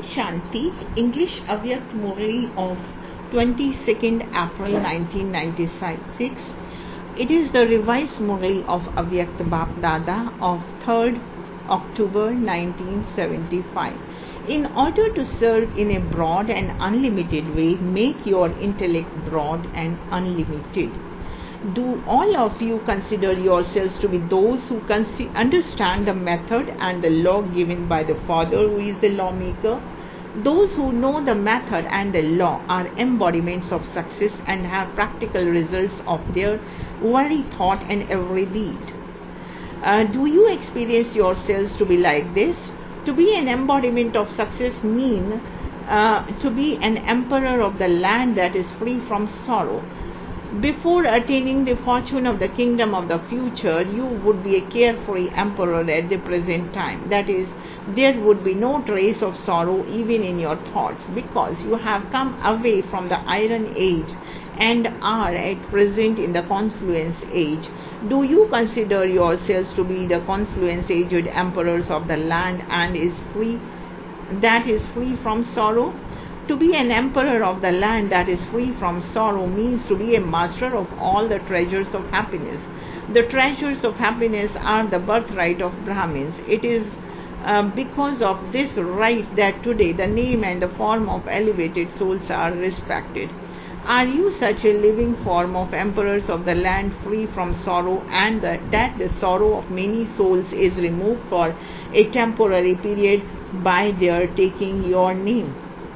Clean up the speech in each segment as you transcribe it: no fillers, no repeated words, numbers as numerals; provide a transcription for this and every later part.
Shanti, English Avyak Murali of 22nd April 1996. It is the revised Murali of Avyak Bap Dada of 3rd October 1975. In order to serve in a broad and unlimited way, make your intellect broad and unlimited. Do all of you consider yourselves to be those who understand the method and the law given by the Father who is the lawmaker? Those who know the method and the law are embodiments of success and have practical results of their very thought and every deed. Do you experience yourselves to be like this? To be an embodiment of success means to be an emperor of the land that is free from sorrow. Before attaining the fortune of the kingdom of the future, you would be a carefree emperor at the present time. That is, there would be no trace of sorrow even in your thoughts, because you have come away from the iron age and are at present in the confluence age. Do you consider yourselves to be the confluence aged emperors of the land and that is free from sorrow? To be an emperor of the land that is free from sorrow means to be a master of all the treasures of happiness. The treasures of happiness are the birthright of Brahmins. It is because of this right that today the name and the form of elevated souls are respected. Are you such a living form of emperors of the land free from sorrow, and that the sorrow of many souls is removed for a temporary period by their taking your name?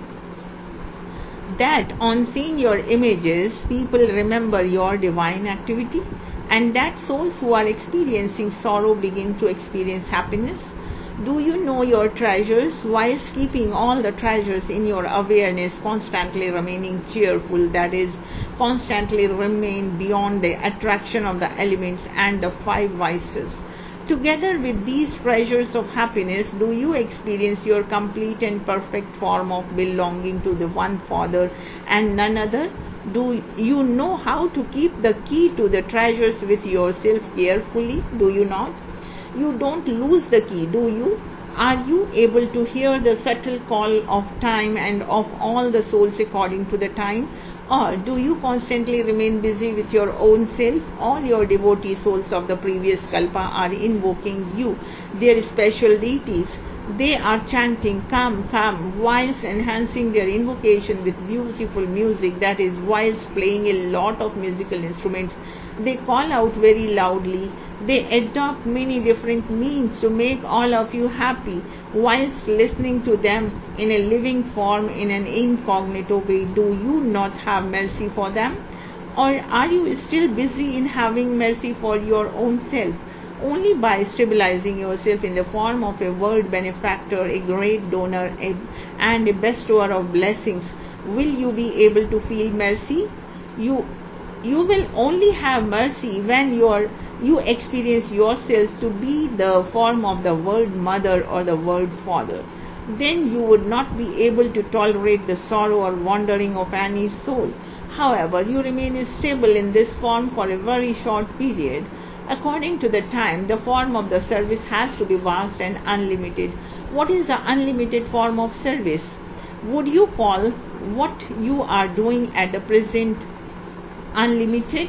That on seeing your images, people remember your divine activity, and that souls who are experiencing sorrow begin to experience happiness? Do you know your treasures, whilst keeping all the treasures in your awareness, constantly remaining cheerful, that is, constantly remain beyond the attraction of the elements and the five vices? Together with these treasures of happiness, do you experience your complete and perfect form of belonging to the one Father and none other? Do you know how to keep the key to the treasures with yourself carefully? Do you not? You don't lose the key, do you? Are you able to hear the subtle call of time and of all the souls according to the time? Or do you constantly remain busy with your own self? All your devotee souls of the previous kalpa are invoking you, their special deities. They are chanting, "Come, come," whilst enhancing their invocation with beautiful music, that is, whilst playing a lot of musical instruments. They call out very loudly. They adopt many different means to make all of you happy, whilst listening to them in a living form in an incognito way. Do you not have mercy for them? Or are you still busy in having mercy for your own self? Only by stabilizing yourself in the form of a world benefactor, a great donor, and a bestower of blessings, will you be able to feel mercy? You will only have mercy when you experience yourself to be the form of the world mother or the world father. Then you would not be able to tolerate the sorrow or wandering of any soul. However, you remain stable in this form for a very short period. According to the time, the form of the service has to be vast and unlimited. What is the unlimited form of service? Would you call what you are doing at the present unlimited?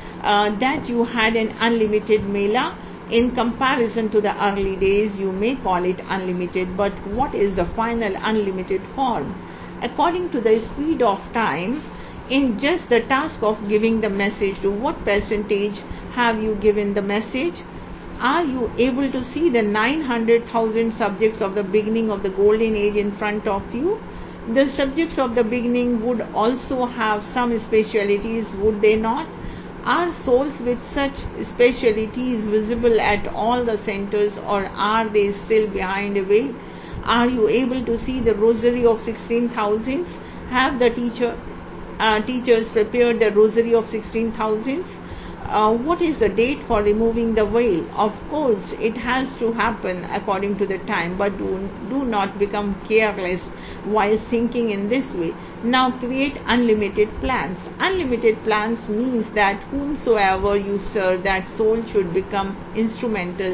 That you had an unlimited mela? In comparison to the early days, you may call it unlimited, but what is the final unlimited form? According to the speed of time, in just the task of giving the message, to what percentage have you given the message? Are you able to see the 900,000 subjects of the beginning of the golden age in front of you? The subjects of the beginning would also have some specialities, would they not? Are souls with such specialities visible at all the centers, or are they still behind a veil? Are you able to see the rosary of 16,000? Have the teachers prepared the rosary of 16,000? What is the date for removing the veil? Of course, it has to happen according to the time, but do not become careless while thinking in this way. Now create unlimited plans. Unlimited plans means that whomsoever you serve, that soul should become instrumental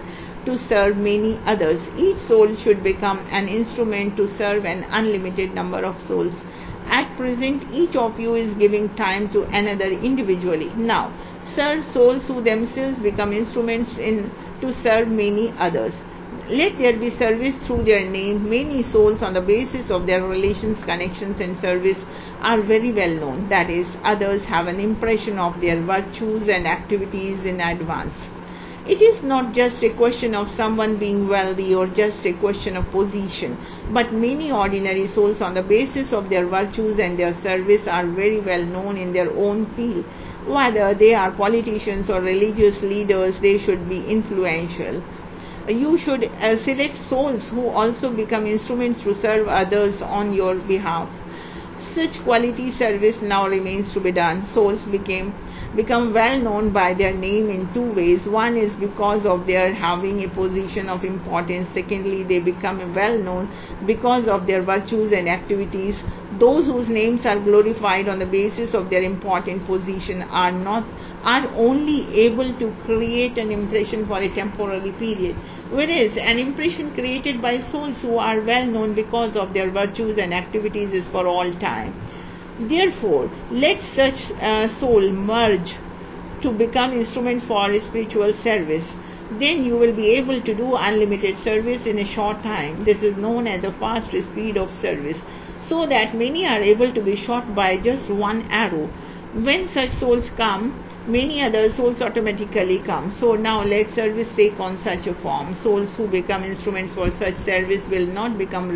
to serve many others. Each soul should become an instrument to serve an unlimited number of souls. At present, each of you is giving time to another individually. Now, serve souls who themselves become instruments to serve many others. Let there be service through their name. Many souls, on the basis of their relations, connections, and service, are very well known. That is, others have an impression of their virtues and activities in advance. It is not just a question of someone being wealthy or just a question of position, but many ordinary souls, on the basis of their virtues and their service, are very well known in their own field. Whether they are politicians or religious leaders, they should be influential. You should select souls who also become instruments to serve others on your behalf. Such quality service now remains to be done. Souls become well known by their name in two ways. One is because of their having a position of importance. Secondly, they become well known because of their virtues and activities. Those whose names are glorified on the basis of their important position are only able to create an impression for a temporary period, whereas an impression created by souls who are well known because of their virtues and activities is for all time. Therefore, let such soul merge to become instruments for spiritual service. Then you will be able to do unlimited service in a short time. This is known as the fast speed of service, so that many are able to be shot by just one arrow. When such souls come, many other souls automatically come. So now let service take on such a form. Souls who become instruments for such service will not become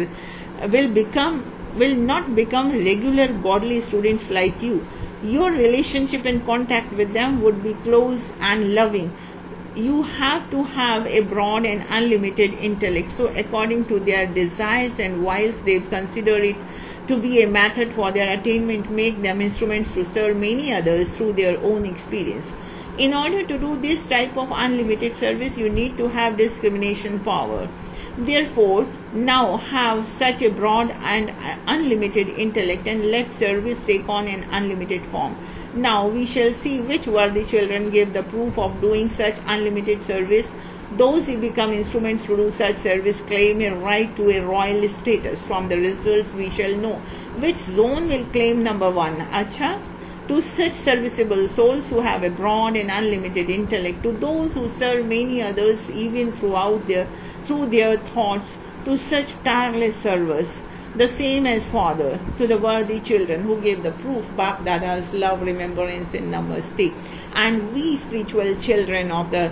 regular godly students like you. Your relationship and contact with them would be close and loving. You have to have a broad and unlimited intellect. So according to their desires and whilst they consider it to be a method for their attainment, make them instruments to serve many others through their own experience. In order to do this type of unlimited service, you need to have discrimination power. Therefore, now have such a broad and unlimited intellect and let service take on an unlimited form. Now we shall see which worthy children give the proof of doing such unlimited service. Those who become instruments to do such service claim a right to a royal status. From the results we shall know which zone will claim number one. Acha? To such serviceable souls who have a broad and unlimited intellect, to those who serve many others even through their thoughts, to such tireless servers, the same as Father, to the worthy children who gave the proof, Bap Dada's love, remembrance and namaste. And we spiritual children of the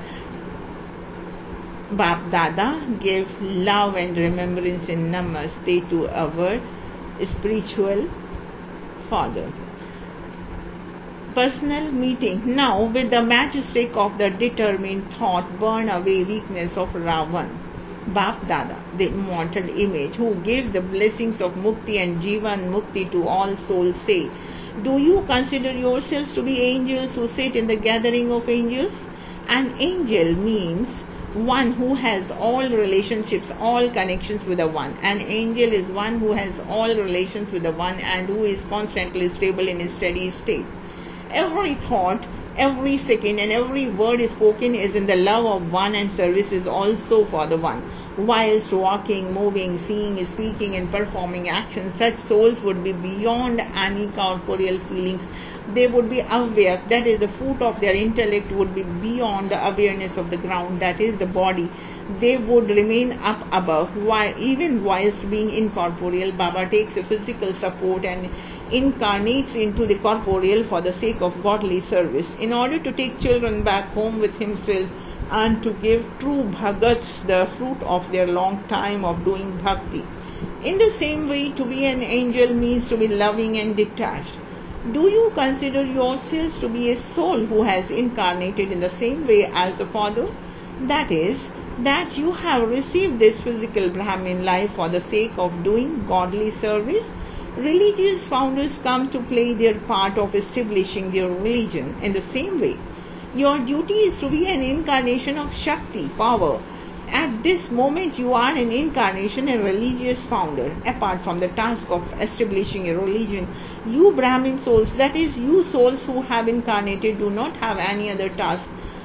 Bap Dada give love and remembrance and namaste to our spiritual Father. Personal meeting. Now, with the majesty of the determined thought, burn away weakness of Ravan. Bap Dada, the immortal image, who gives the blessings of Mukti and Jivan Mukti to all souls, say, do you consider yourselves to be angels who sit in the gathering of angels? An angel means one who has all relationships, all connections with the One. An angel is one who has all relations with the One and who is constantly stable in a steady state. Every thought, every second and every word spoken is in the love of One and service is also for the One. Whilst walking, moving, seeing, speaking and performing actions, such souls would be beyond any corporeal feelings. They would be aware, that is the foot of their intellect would be beyond the awareness of the ground, that is the body. They would remain up above. Even whilst being incorporeal, Baba takes a physical support and incarnates into the corporeal for the sake of godly service, in order to take children back home with himself and to give true bhagats the fruit of their long time of doing bhakti. In the same way, to be an angel means to be loving and detached. Do you consider yourselves to be a soul who has incarnated in the same way as the Father? That is, that you have received this physical Brahmin life for the sake of doing godly service? Religious founders come to play their part of establishing their religion. In the same way, your duty is to be an incarnation of Shakti, power. At this moment you are an incarnation, a religious founder. Apart from the task of establishing a religion, you Brahmin souls, that is, you souls who have incarnated, do not have any other task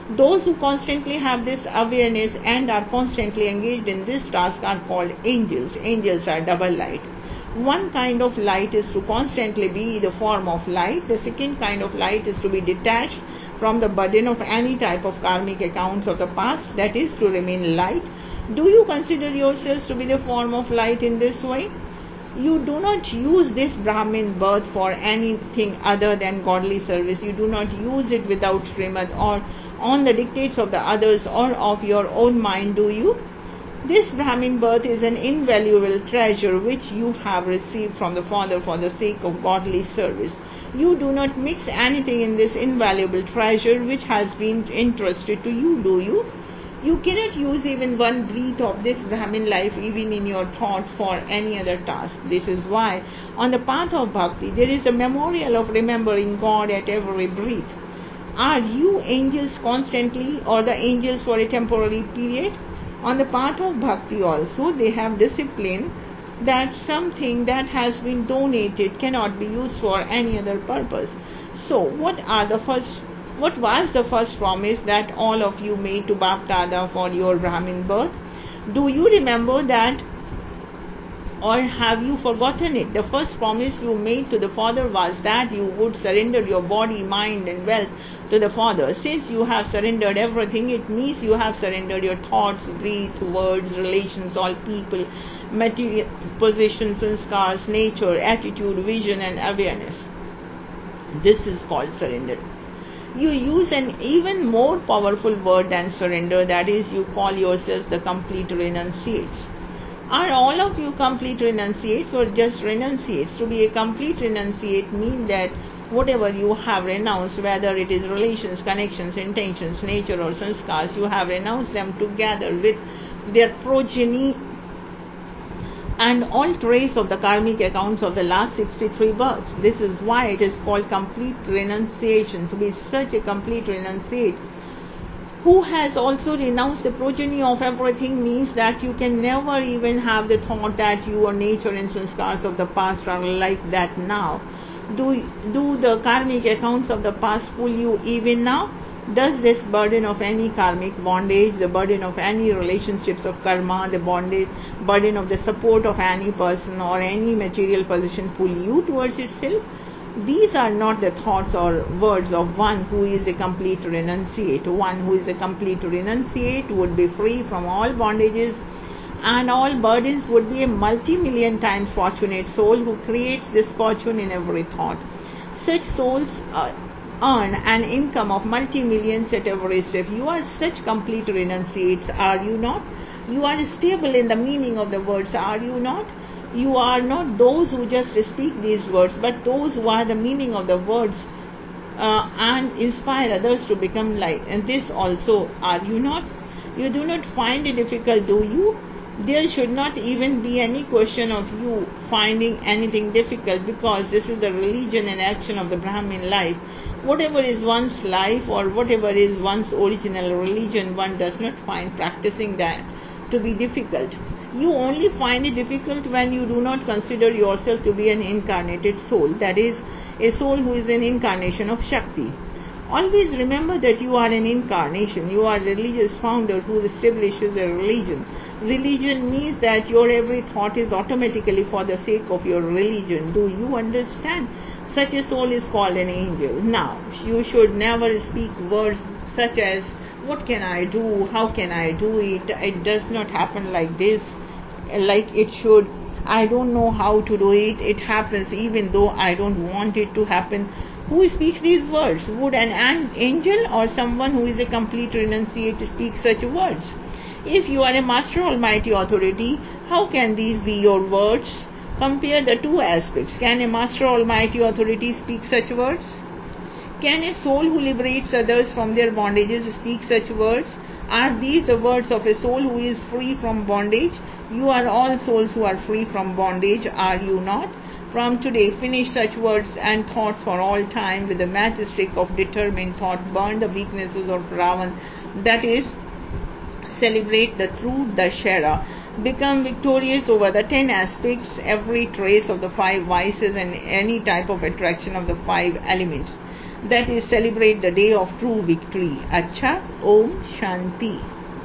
Those who constantly have this awareness and are constantly engaged in this task are called angels. Angels are double light. One kind of light is to constantly be the form of light. The second kind of light is to be detached from the burden of any type of karmic accounts of the past, that is to remain light. Do you consider yourselves to be the form of light in this way? You do not use this Brahmin birth for anything other than godly service. You do not use it without Srimad or on the dictates of the others or of your own mind, do you? This Brahmin birth is an invaluable treasure which you have received from the Father for the sake of godly service. You do not mix anything in this invaluable treasure which has been entrusted to you, do you? You cannot use even one breath of this Brahmin life even in your thoughts for any other task. This is why on the path of bhakti there is a memorial of remembering God at every breath. Are you angels constantly or the angels for a temporary period? On the path of bhakti also they have discipline that something that has been donated cannot be used for any other purpose. So what was the first promise that all of you made to Bap Dada for your Brahmin birth? Do you remember that or have you forgotten it? The first promise you made to the Father was that you would surrender your body, mind and wealth to the Father. Since you have surrendered everything, it means you have surrendered your thoughts, breath, words, relations, all people, material possessions, sanskars, nature, attitude, vision and awareness. This is called surrender. You use an even more powerful word than surrender, that is, you call yourselves the complete renunciates. Are all of you complete renunciates or just renunciates? To be a complete renunciate means that whatever you have renounced, whether it is relations, connections, intentions, nature or sanskars, you have renounced them together with their progeny and all trace of the karmic accounts of the last 63 births. This is why it is called complete renunciation. To be such a complete renunciate who has also renounced the progeny of everything means that you can never even have the thought that your nature and sanskars of the past are like that now. Do the karmic accounts of the past pull you even now? Does this burden of any karmic bondage, the burden of any relationships of karma, the burden of the support of any person or any material position pull you towards itself? These are not the thoughts or words of one who is a complete renunciate. One who is a complete renunciate would be free from all bondages and all burdens, would be a multi-million times fortunate soul who creates this fortune in every thought. Such souls earn an income of multi-millions at every step. You are such complete renunciates, are you not? You are stable in the meaning of the words, are you not? You are not those who just speak these words, but those who are the meaning of the words and inspire others to become like. And this also, are you not? You do not find it difficult, do you? There should not even be any question of you finding anything difficult, because this is the religion and action of the Brahmin life. Whatever is one's life or whatever is one's original religion, one does not find practicing that to be difficult. You only find it difficult when you do not consider yourself to be an incarnated soul, that is, a soul who is an incarnation of Shakti. Always remember that you are an incarnation. You are the religious founder who establishes a religion. Religion means that your every thought is automatically for the sake of your religion. Do you understand? Such a soul is called an angel. Now, you should never speak words such as, what can I do? How can I do it? It does not happen like this, like it should. I don't know how to do it. It happens even though I don't want it to happen. Who speaks these words? Would an angel or someone who is a complete renunciate speak such words? If you are a Master Almighty Authority, how can these be your words? Compare the two aspects. Can a Master Almighty Authority speak such words? Can a soul who liberates others from their bondages speak such words? Are these the words of a soul who is free from bondage? You are all souls who are free from bondage, are you not? From today, finish such words and thoughts for all time with the majesty of determined thought. Burn the weaknesses of Ravan, that is, celebrate the true Dashera. Become victorious over the 10 aspects, every trace of the 5 vices and any type of attraction of the 5 elements. That is, celebrate the day of true victory. Acha, Om Shanti.